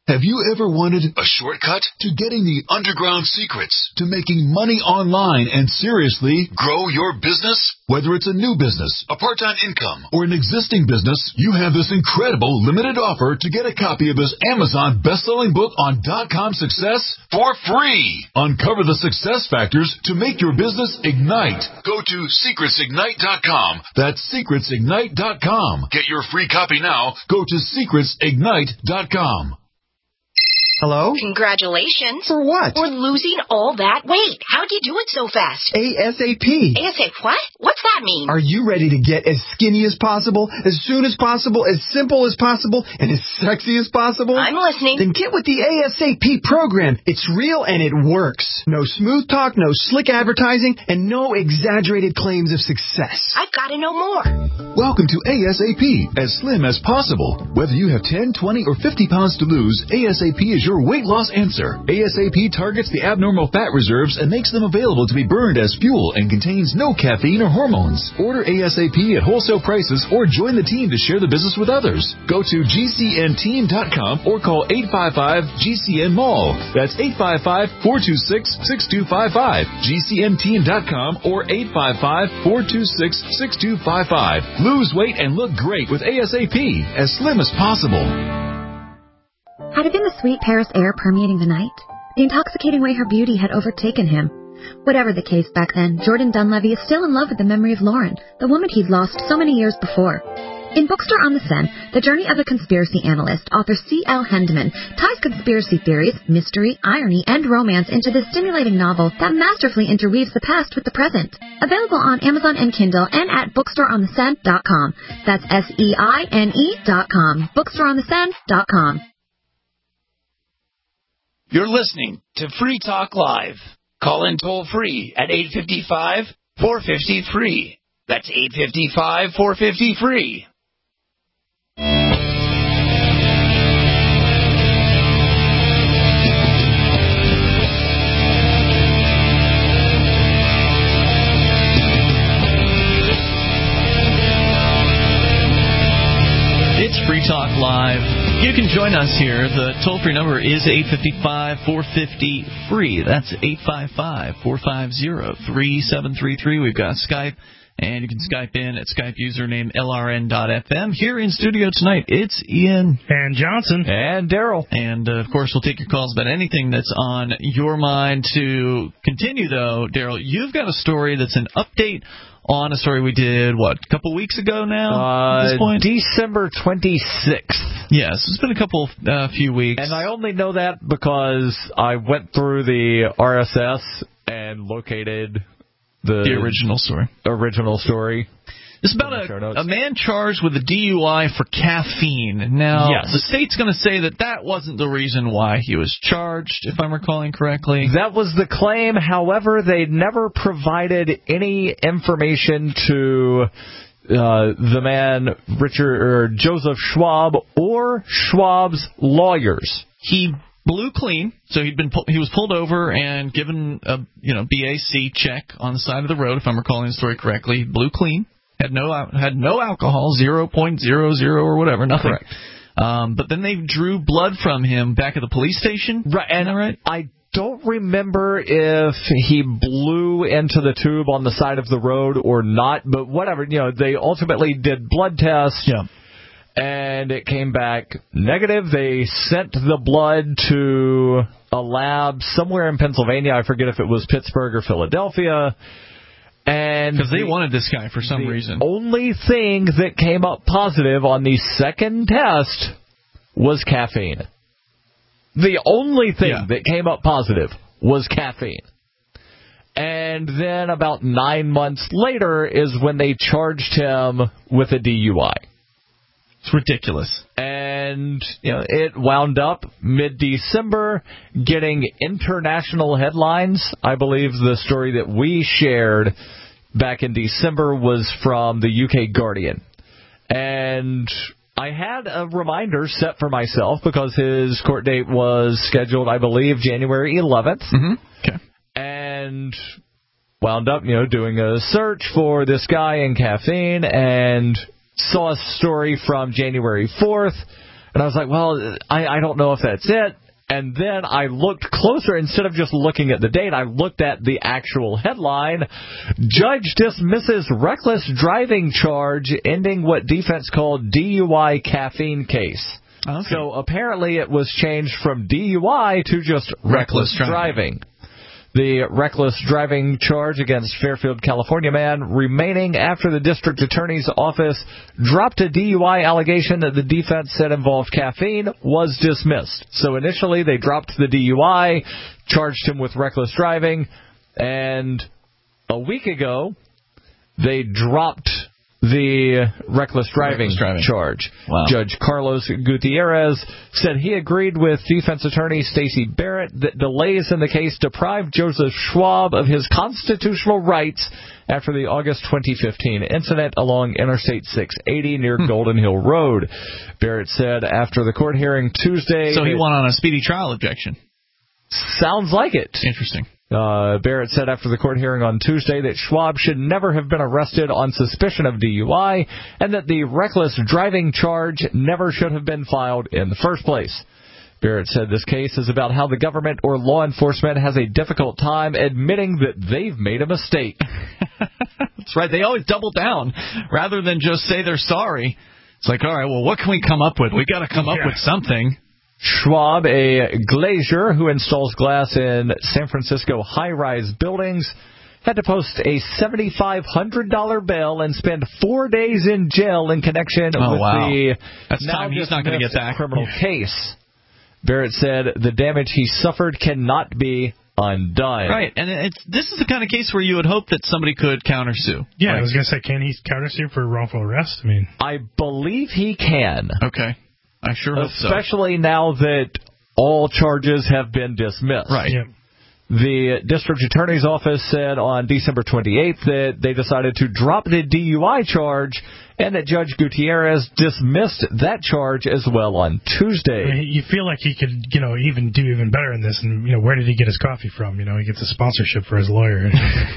E: Have you ever wanted a shortcut to getting the underground secrets to making money online and seriously grow your business? Whether it's a new business, a part-time income, or an existing business, you have this incredible limited offer to get a copy of his Amazon best-selling book on .com success for free. Uncover the success factors to make your business ignite. Go to secretsignite.com. That's secretsignite.com. Get your free copy now. Go to secretsignite.com.
A: Hello? Congratulations.
F: For what?
A: For losing all that weight. How'd you do it so fast?
F: ASAP.
A: ASAP what? What's that mean?
F: Are you ready to get as skinny as possible, as soon as possible, as simple as possible, and as sexy as possible?
A: I'm listening.
F: Then get with the ASAP program. It's real and it works. No smooth talk, no slick advertising, and no exaggerated claims of success.
A: I've got to know more.
E: Welcome to ASAP, as slim as possible. Whether you have 10, 20, or 50 pounds to lose, ASAP is your weight loss answer. ASAP targets the abnormal fat reserves and makes them available to be burned as fuel and contains no caffeine or hormones. Order ASAP at wholesale prices or join the team to share the business with others. Go to GCNteam.com or call 855-GCN-MALL. That's 855-426-6255. GCNteam.com or 855-426-6255. Lose weight and look great with ASAP, as slim as possible.
W: Had it been the sweet Paris air permeating the night? The intoxicating way her beauty had overtaken him? Whatever the case back then, Jordan Dunleavy is still in love with the memory of Lauren, the woman he'd lost so many years before. In Bookstore on the Seine, the journey of a conspiracy analyst, author C.L. Hendeman ties conspiracy theories, mystery, irony, and romance into this stimulating novel that masterfully interweaves the past with the present. Available on Amazon and Kindle and at bookstoreontheseine.com. That's SEINE.com. Bookstoreontheseine.com.
L: You're listening to Free Talk Live. Call in toll free at 855-450-FREE. That's 855-450-FREE.
B: It's Free Talk Live. You can join us here. The toll-free number is 855-450-FREE. That's 855-450-3733. We've got Skype, and you can Skype in at Skype username LRN.FM. Here in studio tonight, it's Ian.
C: And Johnson.
D: And Daryl.
B: And, of course, we'll take your calls about anything that's on your mind. To continue, though, Daryl, you've got a story that's an update on a story we did, a couple weeks ago now at this point?
D: December 26th.
B: Yes, it's been a few weeks.
D: And I only know that because I went through the RSS and located the
B: original story. It's about a man charged with a DUI for caffeine. Now,
D: yes.
B: The state's going to say that wasn't the reason why he was charged, if I'm recalling correctly.
D: That was the claim. However, they never provided any information to the man, Joseph Schwab, or Schwab's lawyers.
B: He blew clean, so he was pulled over and given a BAC check on the side of the road, if I'm recalling the story correctly. He blew clean. Had no alcohol, 0.00 or whatever, nothing.
D: Correct.
B: But then they drew blood from him back at the police station.
D: Right, and
B: right?
D: I don't remember if he blew into the tube on the side of the road or not, but whatever. They ultimately did blood tests.
B: Yeah.
D: And it came back negative. They sent the blood to a lab somewhere in Pennsylvania. I forget if it was Pittsburgh or Philadelphia.
B: Because they wanted this guy for some reason.
D: The only thing that came up positive on the second test was caffeine. The only thing that came up positive was caffeine. And then about 9 months later is when they charged him with a DUI.
B: It's ridiculous.
D: And it wound up mid-December getting international headlines. I believe the story that we shared back in December was from the UK Guardian. And I had a reminder set for myself because his court date was scheduled, I believe, January 11th.
B: Mm-hmm. Okay.
D: And wound up, doing a search for this guy in caffeine and saw a story from January 4th And I was like, well, I don't know if that's it. And then I looked closer. Instead of just looking at the date, I looked at the actual headline. Judge dismisses reckless driving charge, ending what defense called DUI caffeine case. Okay. So apparently it was changed from DUI to just reckless driving. The reckless driving charge against Fairfield, California man remaining after the district attorney's office dropped a DUI allegation that the defense said involved caffeine was dismissed. So initially they dropped the DUI, charged him with reckless driving, and a week ago they dropped the reckless driving charge. Wow. Judge Carlos Gutierrez said he agreed with defense attorney Stacey Barrett that delays in the case deprived Joseph Schwab of his constitutional rights after the August 2015 incident along Interstate 680 near Golden Hill Road. Barrett said after the court hearing Tuesday...
B: So he won on a speedy trial objection.
D: Sounds like it.
B: Interesting.
D: Barrett said after the court hearing on Tuesday that Schwab should never have been arrested on suspicion of DUI and that the reckless driving charge never should have been filed in the first place. Barrett said this case is about how the government or law enforcement has a difficult time admitting that they've made a mistake.
B: That's right. They always double down rather than just say they're sorry. It's like, all right, well, what can we come up with? We got to come up with something.
D: Schwab, a glazier who installs glass in San Francisco high-rise buildings, had to post a $7,500 bail and spend 4 days in jail in connection with the now
B: he's not going to get that
D: criminal case. Barrett said the damage he suffered cannot be undone.
B: Right, and this is the kind of case where you would hope that somebody could countersue.
C: Yeah, I was going to say, can he countersue for wrongful arrest?
D: I believe he can.
B: Okay. I sure hope so.
D: Especially now that all charges have been dismissed.
B: Right.
C: Yep.
D: The district attorney's office said on December 28th that they decided to drop the DUI charge and that Judge Gutierrez dismissed that charge as well on Tuesday.
C: You feel like he could, even do even better in this. And, where did he get his coffee from? He gets a sponsorship for his lawyer.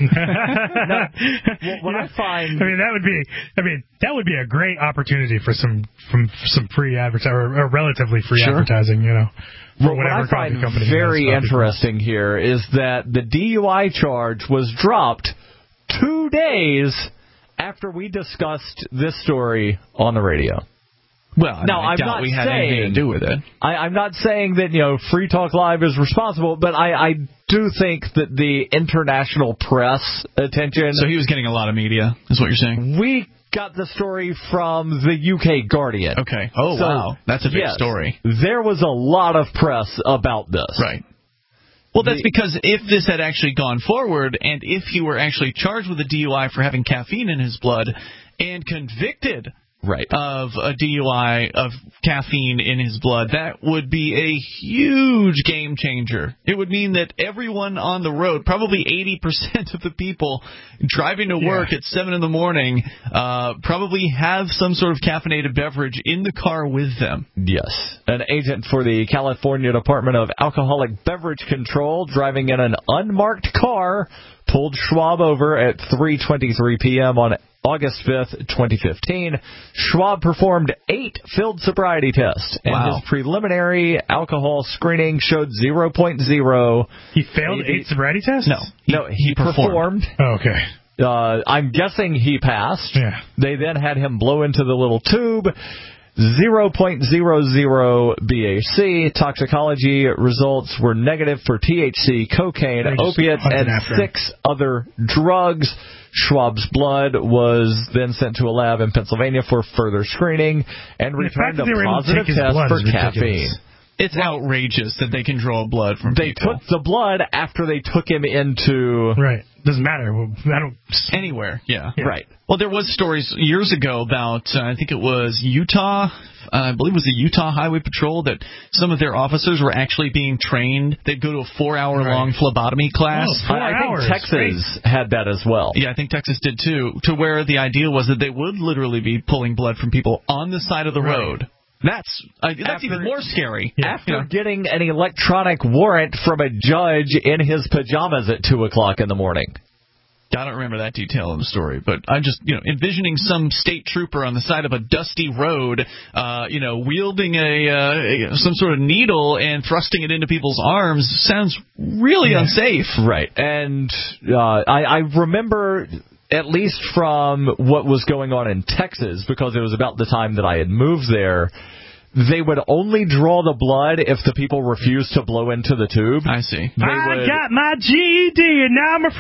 D: What I find...
C: that would be a great opportunity for some free advertising, or relatively free advertising,
D: What I find very interesting here is that the DUI charge was dropped 2 days after we discussed this story on the radio.
B: Well, I doubt we had anything to do with it.
D: I'm not saying that, Free Talk Live is responsible, but I do think that the international press attention...
B: So he was getting a lot of media, is what you're saying?
D: We got the story from the UK Guardian.
B: Okay. Oh, so, wow. That's a big story.
D: There was a lot of press about this.
B: Right. Well, that's because if this had actually gone forward, and if he were actually charged with a DUI for having caffeine in his blood and convicted of a DUI of caffeine in his blood, that would be a huge game changer. It would mean that everyone on the road, probably 80% of the people driving to work at 7 in the morning, probably have some sort of caffeinated beverage in the car with them.
D: Yes. An agent for the California Department of Alcoholic Beverage Control driving in an unmarked car pulled Schwab over at 3:23 p.m. on August 5th, 2015. Schwab performed 8 field sobriety tests, and his preliminary alcohol screening showed 0.0.
C: He failed 8 sobriety tests?
D: No, he performed.
C: Oh, okay.
D: I'm guessing he passed.
C: Yeah.
D: They then had him blow into the little tube. 0.00 BAC. Toxicology results were negative for THC, cocaine, opiates, and 6 other drugs. Schwab's blood was then sent to a lab in Pennsylvania for further screening and returned a positive test for caffeine.
B: It's outrageous that they can draw blood from people.
D: They took the blood after they took him into...
C: Right. Doesn't matter.
B: Anywhere, yeah. Right. Well, there was stories years ago about, I think it was Utah, I believe it was the Utah Highway Patrol, that some of their officers were actually being trained. They'd go to a 4-hour-long phlebotomy class.
D: I think Texas had that as well.
B: Yeah, I think Texas did too, to where the idea was that they would literally be pulling blood from people on the side of the road. That's even more scary.
D: After getting an electronic warrant from a judge in his pajamas at 2 o'clock in the morning.
B: I don't remember that detail in the story, but I'm just, envisioning some state trooper on the side of a dusty road, wielding some sort of needle and thrusting it into people's arms sounds really unsafe.
D: Right. And I remember, at least from what was going on in Texas, because it was about the time that I had moved there, they would only draw the blood if the people refused to blow into the tube.
B: I see.
C: I got my GED, and now I'm a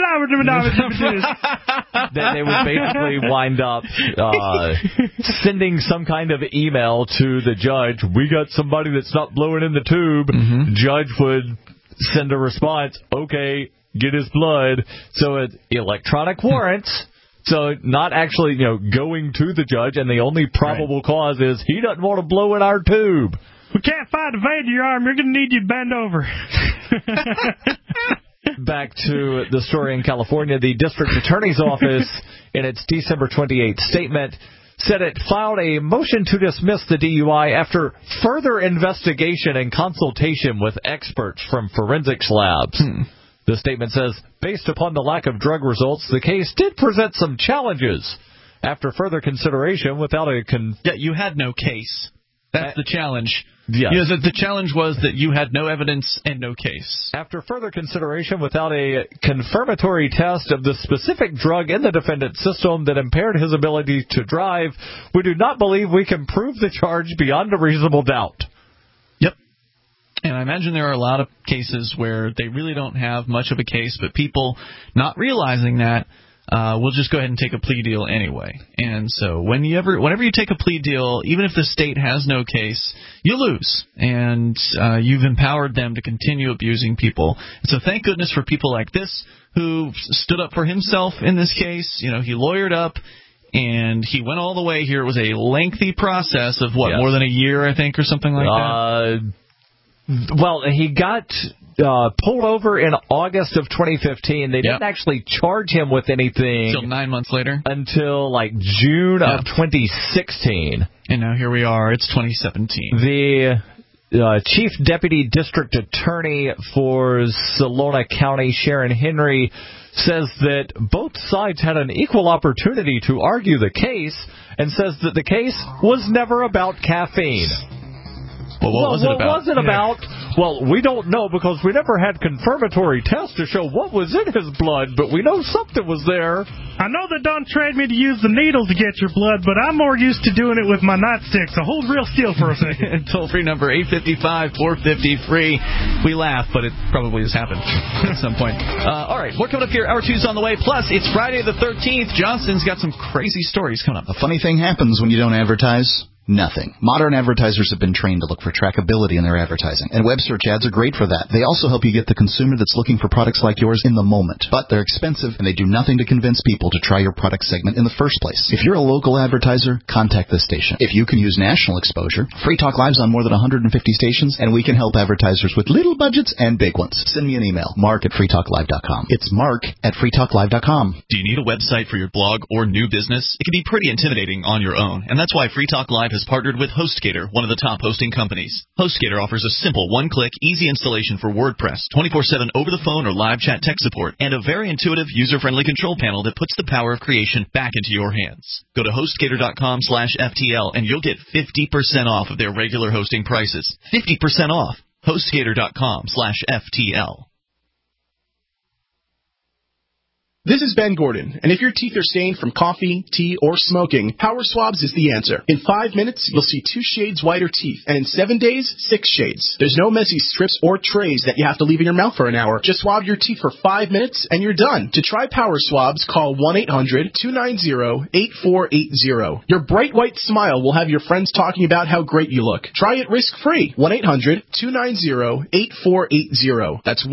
D: They would basically wind up sending some kind of email to the judge. We got somebody that's not blowing in the tube. Mm-hmm. Judge would send a response, okay, get his blood. So electronic warrants. So not actually, going to the judge, and the only probable cause is he doesn't want to blow in our tube.
C: We can't find a vein in your arm. You're going to need you to bend over.
D: Back to the story in California, the district attorney's office, in its December 28th statement, said it filed a motion to dismiss the DUI after further investigation and consultation with experts from forensics labs. The statement says, based upon the lack of drug results, the case did present some challenges. After further consideration, without a...
B: you had no case. That's the challenge.
D: Yes.
B: The challenge was that you had no evidence and no case.
D: After further consideration, without a confirmatory test of the specific drug in the defendant's system that impaired his ability to drive, we do not believe we can prove the charge beyond a reasonable doubt.
B: And I imagine there are a lot of cases where they really don't have much of a case, but people not realizing that will just go ahead and take a plea deal anyway. And so whenever you take a plea deal, even if the state has no case, you lose. And you've empowered them to continue abusing people. And so thank goodness for people like this who stood up for himself in this case. He lawyered up. And he went all the way here. It was a lengthy process of, more than a year, I think, or something like that?
D: Well, he got pulled over in August of 2015. They didn't actually charge him with anything
B: until 9 months later,
D: until June of 2016.
B: And now here we are. It's 2017.
D: The Chief Deputy District Attorney for Salona County, Sharon Henry, says that both sides had an equal opportunity to argue the case, and says that the case was never about caffeine.
B: Well, what was it about?
D: What was it about? Well, we don't know because we never had confirmatory tests to show what was in his blood, but we know something was there.
C: I know they don't trade me to use the needle to get your blood, but I'm more used to doing it with my nightstick, so hold real still for a second.
B: Toll-free number 855-450-FREE. We laugh, but it probably has happened at some point. All right, more coming up here. Hour 2's on the way. Plus, it's Friday the 13th. Johnson's got some crazy stories coming up.
G: A funny thing happens when you don't advertise. Nothing. Modern advertisers have been trained to look for trackability in their advertising, and web search ads are great for that. They also help you get the consumer that's looking for products like yours in the moment. But they're expensive, and they do nothing to convince people to try your product segment in the first place. If you're a local advertiser, contact this station. If you can use national exposure, Free Talk Live's on more than 150 stations, and we can help advertisers with little budgets and big ones. Send me an email, mark@freetalklive.com. It's mark@freetalklive.com.
B: Do you need a website for your blog or new business? It can be pretty intimidating on your own, and that's why Free Talk Live has partnered with HostGator, one of the top hosting companies. HostGator offers a simple one-click, easy installation for WordPress, 24/7 over-the-phone or live chat tech support, and a very intuitive, user-friendly control panel that puts the power of creation back into your hands. Go to HostGator.com/FTL and you'll get 50% off of their regular hosting prices. 50% off. HostGator.com/FTL.
H: This is Ben Gordon, and if your teeth are stained from coffee, tea, or smoking, Power Swabs is the answer. In 5 minutes, you'll see 2 shades whiter teeth, and in 7 days, 6 shades. There's no messy strips or trays that you have to leave in your mouth for an hour. Just swab your teeth for 5 minutes, and you're done. To try Power Swabs, call 1-800-290-8480. Your bright white smile will have your friends talking about how great you look. Try it risk-free. 1-800-290-8480. That's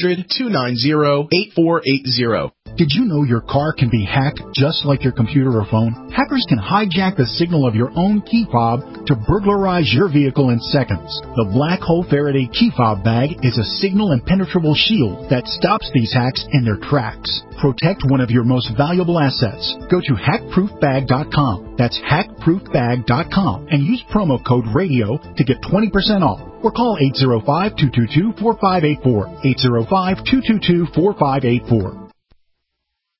H: 1-800-290-8480.
M: Did you know your car can be hacked just like your computer or phone? Hackers can hijack the signal of your own key fob to burglarize your vehicle in seconds. The Black Hole Faraday key fob bag is a signal impenetrable shield that stops these hacks in their tracks. Protect one of your most valuable assets. Go to hackproofbag.com. That's hackproofbag.com and use promo code RADIO to get 20% off. Or call 805-222-4584. 805-222-4584.